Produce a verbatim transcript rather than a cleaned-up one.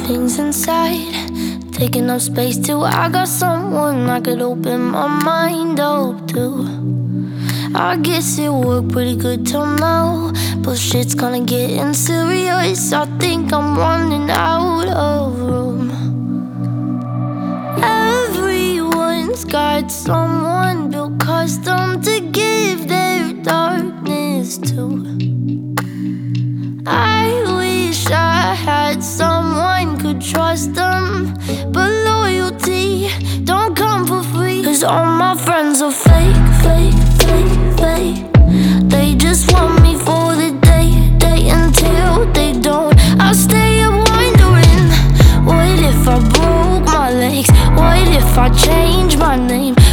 things inside, taking up space till I got someone I could open my mind up to. I guess it worked pretty good till now, but shit's gonna get serious. I think I'm running out of room. Everyone's got someone built custom to give their darkness to. I wish I had someone could trust them, but loyalty don't come for free. Cause all my friends are fake, fake, fake, fake. They just want me for the day, day until they don't. I stay up wondering, what if I broke my legs? What if I change my name?